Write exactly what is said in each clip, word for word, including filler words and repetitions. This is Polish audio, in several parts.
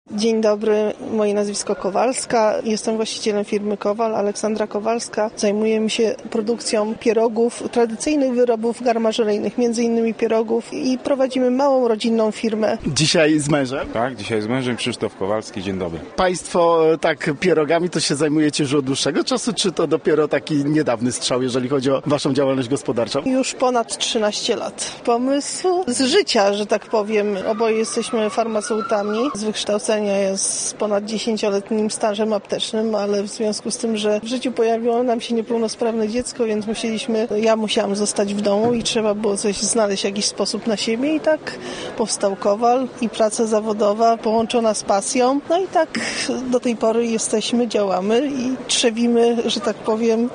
Dzień dobry, moje nazwisko Kowalska. Jestem właścicielem firmy Kowal, Aleksandra Kowalska. Zajmujemy się produkcją pierogów, tradycyjnych wyrobów garmażeryjnych, między innymi pierogów i prowadzimy małą rodzinną firmę. Dzisiaj z mężem? Tak, dzisiaj z mężem Krzysztof Kowalski. Dzień dobry. Państwo tak pierogami to się zajmujecie już od dłuższego czasu, czy to dopiero taki niedawny strzał, jeżeli chodzi o waszą działalność gospodarczą? Już ponad trzynaście lat. Pomysł z życia, że tak powiem. Oboje jesteśmy farmaceutami z wykształcenia. Jest z ponad dziesięcioletnim stażem aptecznym, ale w związku z tym, że w życiu pojawiło nam się niepełnosprawne dziecko, więc musieliśmy, ja musiałam zostać w domu i trzeba było coś znaleźć, jakiś sposób na siebie i tak powstał Kowal i praca zawodowa połączona z pasją. No i tak do tej pory jesteśmy, działamy i trzewimy, że tak powiem,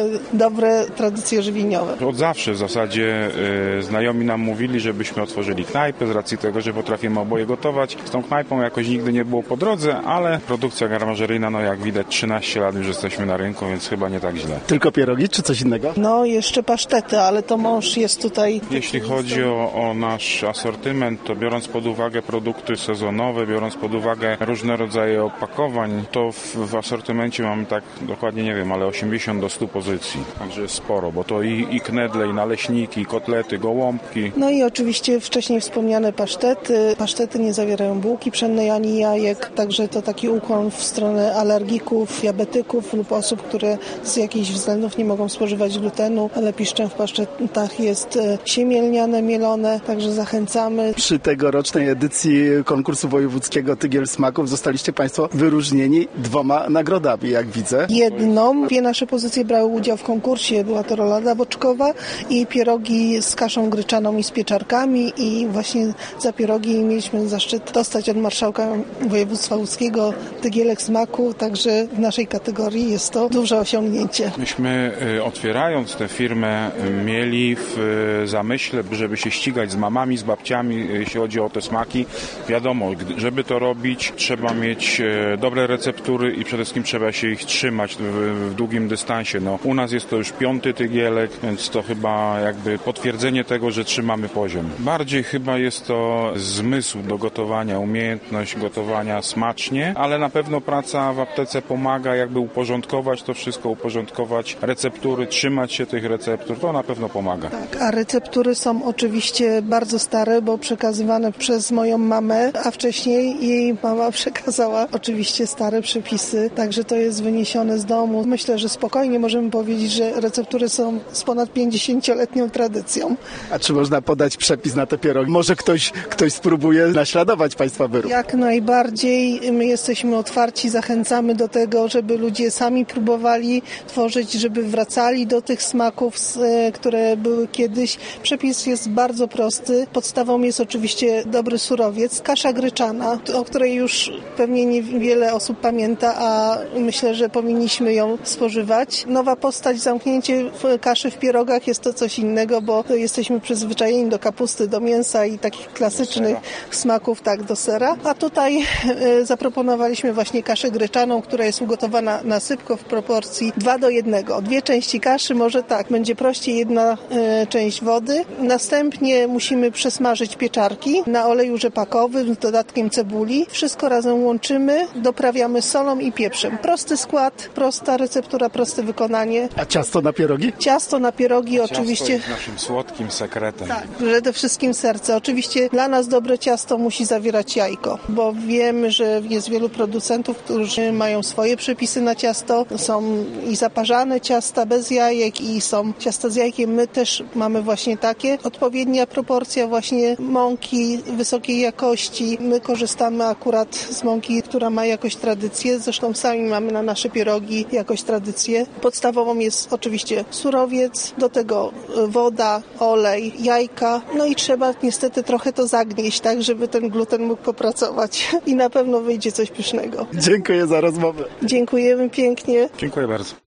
dobre tradycje żywieniowe. Od zawsze w zasadzie y, znajomi nam mówili, żebyśmy otworzyli knajpę z racji tego, że potrafimy oboje gotować. Z tą knajpą jakoś nigdy nie było po drodze, ale produkcja garmażeryjna, no jak widać trzynaście lat już jesteśmy na rynku, więc chyba nie tak źle. Tylko pierogi, czy coś innego? No jeszcze pasztety, ale to mąż jest tutaj. Jeśli chodzi o, o nasz asortyment, to biorąc pod uwagę produkty sezonowe, biorąc pod uwagę różne rodzaje opakowań, to w, w asortymencie mamy tak dokładnie nie wiem, ale osiemdziesiąt do stu pozycji. Także jest sporo, bo to i, i knedle, i naleśniki, i kotlety, gołąbki. No i oczywiście wcześniej wspomniane pasztety. Pasztety nie zawierają bułki pszennej ani jajek, także to taki ukłon w stronę alergików, diabetyków lub osób, które z jakichś względów nie mogą spożywać glutenu, ale piszczem w pasztetach jest siemię lniane, mielone, także zachęcamy. Przy tegorocznej edycji konkursu wojewódzkiego Tygiel Smaków zostaliście Państwo wyróżnieni dwoma nagrodami, jak widzę. Jedną. Dwie nasze pozycje brały udział w konkursie. Była to rolada boczkowa i pierogi z kaszą gryczaną i z pieczarkami i właśnie za pierogi mieliśmy zaszczyt dostać od marszałka województwa łódzkiego Tygielek Smaku, także w naszej kategorii jest to duże osiągnięcie. Myśmy otwierając tę firmę mieli w zamyśle, żeby się ścigać z mamami, z babciami, jeśli chodzi o te smaki. Wiadomo, żeby to robić, trzeba mieć dobre receptury i przede wszystkim trzeba się ich trzymać w, w długim dystansie. No, u nas jest to już piąty tygielek, więc to chyba jakby potwierdzenie tego, że trzymamy poziom. Bardziej chyba jest to zmysł do gotowania, umiejętność gotowania smacznie, ale na pewno praca w aptece pomaga jakby uporządkować to wszystko, uporządkować receptury, trzymać się tych receptur, to na pewno pomaga. Tak, a receptury są oczywiście bardzo stare, bo przekazywane przez moją mamę, a wcześniej jej mama przekazała oczywiście stare przepisy, także to jest wyniesione z domu. Myślę, że spokojnie możemy powiedzieć, że receptury są z ponad pięćdziesięcioletnią tradycją. A czy można podać przepis na te pierogi? Może ktoś, ktoś spróbuje naśladować Państwa wyrób? Jak najbardziej. My jesteśmy otwarci, zachęcamy do tego, żeby ludzie sami próbowali tworzyć, żeby wracali do tych smaków, które były kiedyś. Przepis jest bardzo prosty. Podstawą jest oczywiście dobry surowiec, kasza gryczana, o której już pewnie niewiele osób pamięta, a myślę, że powinniśmy ją spożywać. Nowa postać, zamknięcie kaszy w pierogach jest to coś innego, bo jesteśmy przyzwyczajeni do kapusty, do mięsa i takich klasycznych smaków, tak, do sera. A tutaj e, zaproponowaliśmy właśnie kaszę gryczaną, która jest ugotowana na sypko w proporcji dwa do jednego. Dwie części kaszy, może tak, będzie prościej, jedna e, część wody. Następnie musimy przesmażyć pieczarki na oleju rzepakowym z dodatkiem cebuli. Wszystko razem łączymy, doprawiamy solą i pieprzem. Prosty skład, prosta receptura, proste wykonanie. A ciasto na pierogi? Ciasto na pierogi Ciasto oczywiście. jest naszym słodkim sekretem. Tak, przede wszystkim serce. Oczywiście dla nas dobre ciasto musi zawierać jajko, bo wiemy, że jest wielu producentów, którzy mają swoje przepisy na ciasto. Są i zaparzane ciasta bez jajek i są ciasta z jajkiem. My też mamy właśnie takie. Odpowiednia proporcja właśnie mąki wysokiej jakości. My korzystamy akurat z mąki, która ma jakoś tradycję. Zresztą sami mamy na nasze pierogi jakoś tradycję. Podstawową jest oczywiście surowiec, do tego woda, olej, jajka. No i trzeba niestety trochę to zagnieść, tak, żeby ten gluten mógł popracować i na pewno wyjdzie coś pysznego. Dziękuję za rozmowę. Dziękujemy pięknie. Dziękuję bardzo.